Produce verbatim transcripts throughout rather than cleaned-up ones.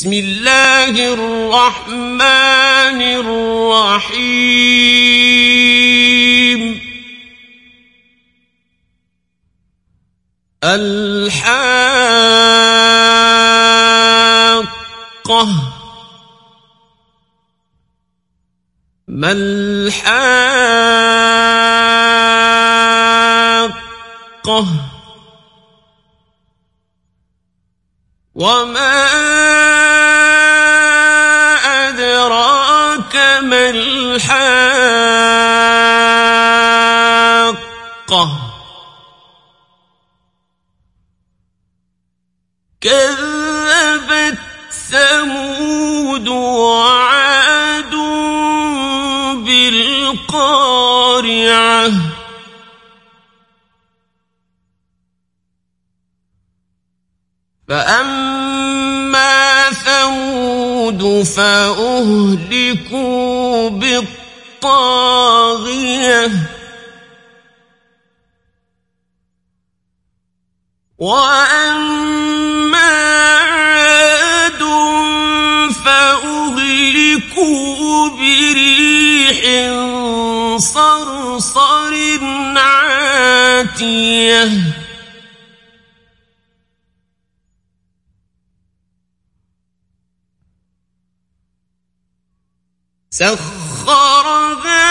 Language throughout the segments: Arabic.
بسم الله الرحمن الرحيم الحاقة ما الحاقة وما أدراك ما الحاقة كذبت ثمود وعاد بالقارعة فأما ثمود فأهلكوا بالطاغية وأما عاد فأهلكوا بريح صرصر عاتية سخرها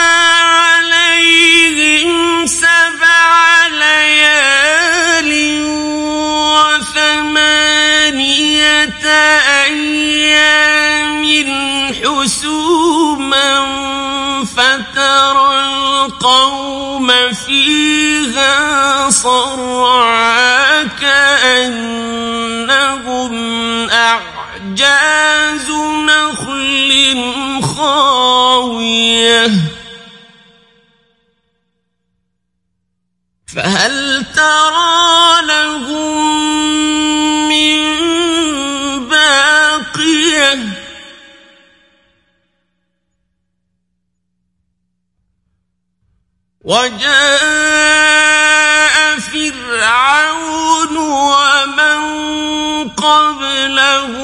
عليهم سبع ليال وثمانية أيام حسوما فترى القوم فيها صرعى كأنهم أعجاز نخل خاوية فهل ترى لهم من باقية وجاء فرعون ومن قبله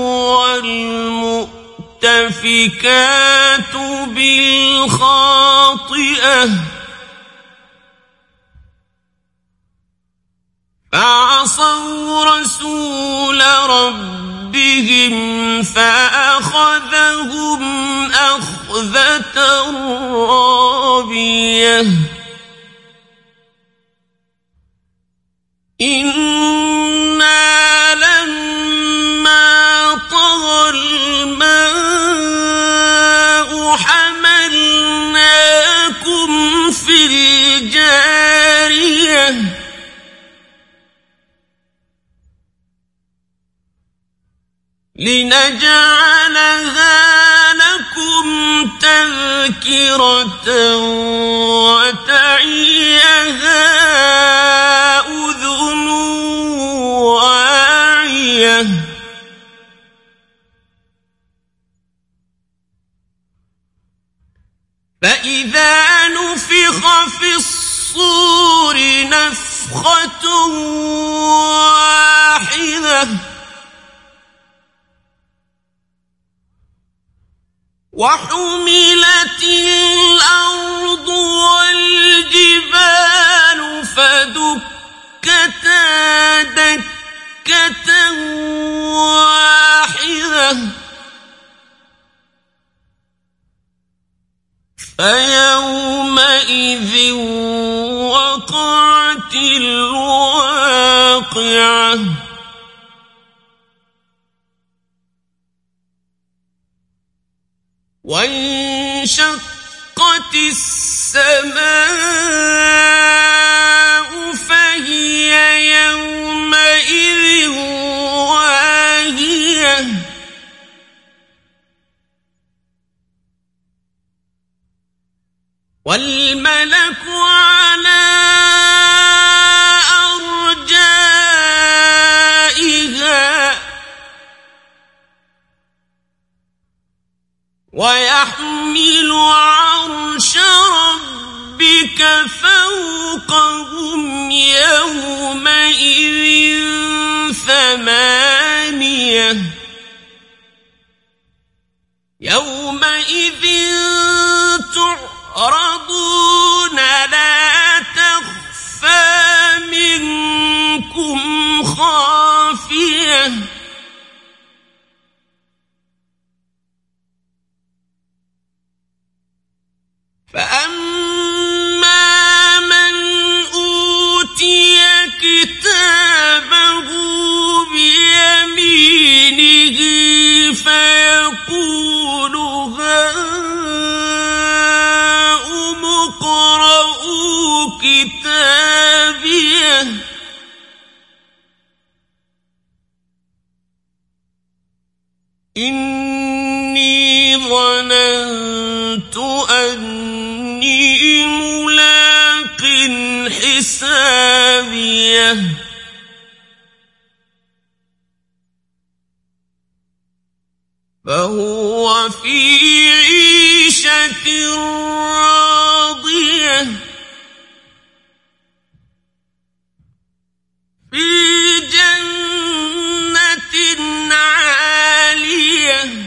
والمؤتفكات بالخاطئة فعصوا رسول ربهم فأخذهم أخذة رابية إنا لما طغى الماء حملناكم في الجارية لنجعلها لكم تذكرة وتعيها أذن واعية فإذا نفخ في الصور نفخة واحدة وحملت الأرض والجبال فدكتا دكة واحدة فيومئذ وقعت الواقعة وانشقت السماء فهي يومئذ واهية والملك على أرجائها ويحمل عرش ربك فوقهم يومئذ ثمانية يومئذ تعرضون لا تخفى منكم خافية فأما من أوتي كتابه بيمينه فيقول هاؤم اقرءوا كتابيه إني ظننت أني ملاق حسابيه فهو في عيشة راضية في جنة عالية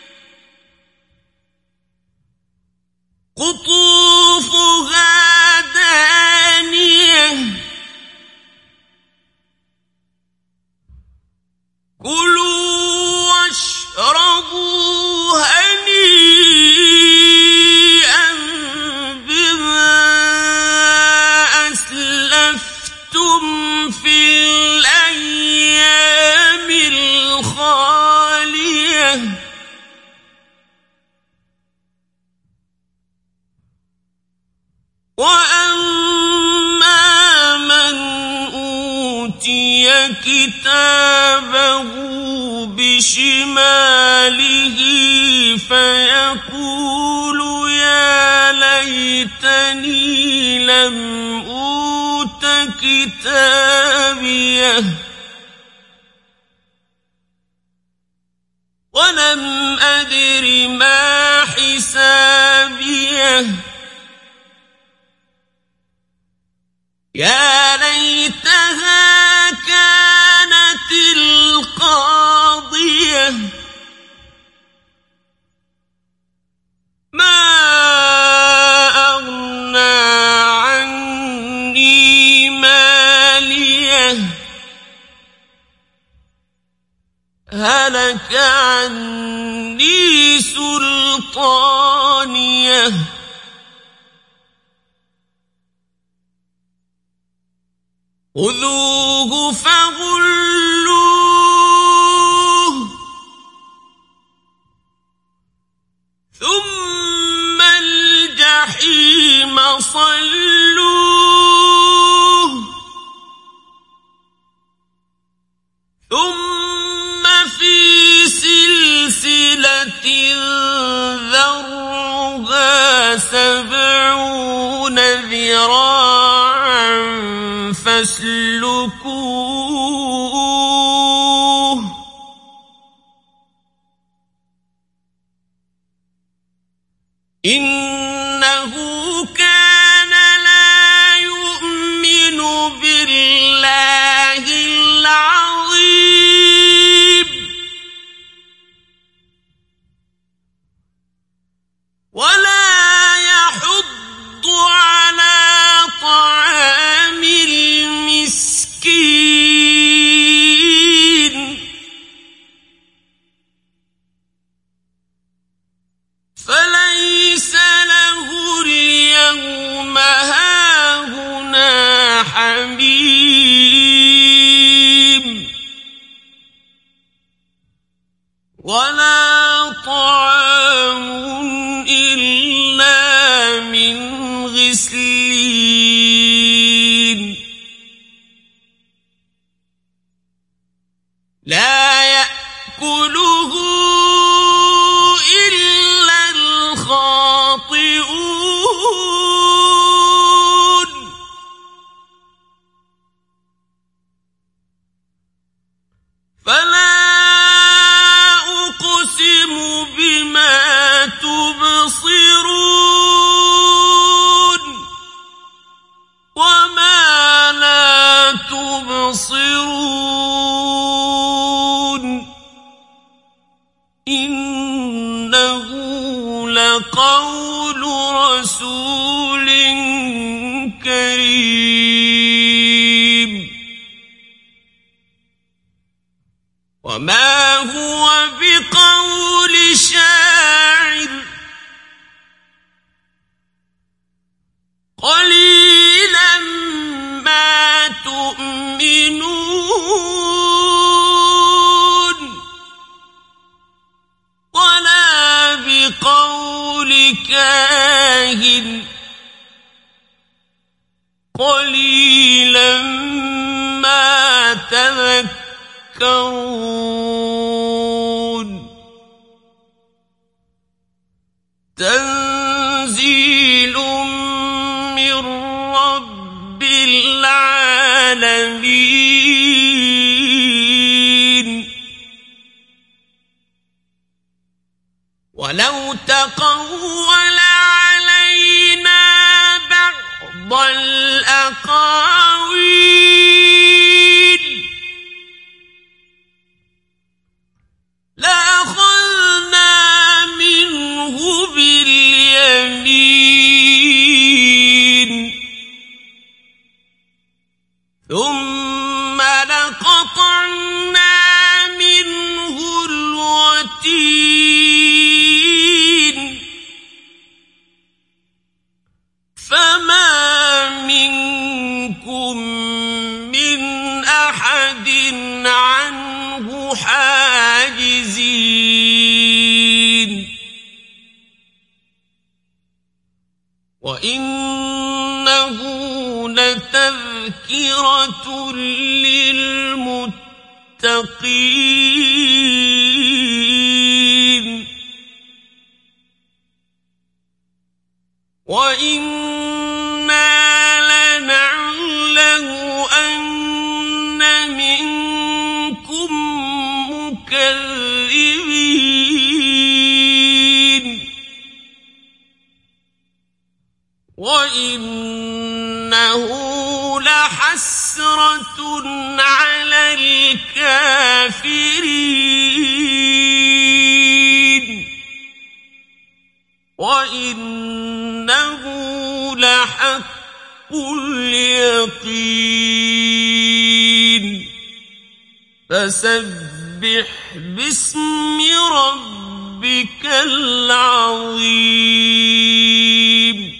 قطوفها دانية كلوا واشربوا هنيئا بما أسلفتم في الأيام الخالية وأما من أوتي كتابه بشماله فيقول يا ليتني لم أوت كتابيه ولم أدر ما حسابيه يا ليتها كانت القاضية ما أغنى عني ماليه هلك عني سلطانيه خذوه فغلوه ثم الجحيم صلوه ثم في سلسلة ذرعها سبعون ذراعا فاسلكوه إنه كان لا يؤمن بالله العظيم ولا يحض على طعام المسكين فليس له اليوم هاهنا حميم ولا طعام إلا من غسلين لا يأكله إلا الخاطئون فلا أقسم بما تبصرون وما لا تبصرون إنه لقول رسول كريم وما هو بقول شاعر قليلا ما تؤمنون ولا بقول كاهن قليلا ما تذكرون تنزيل من رب العالمين ولو تقول علينا بعض الأقاويل لأخذنا منه باليمين ثم لقطعنا منه الوتين فما منكم من أحد عنه حاجزين وإنه لتذكرة للمتقين وإنا لنعلم أن منكم مكذبين وإنه لحسرة على الكافرين وإنه لحق اليقين فسبح باسم ربك العظيم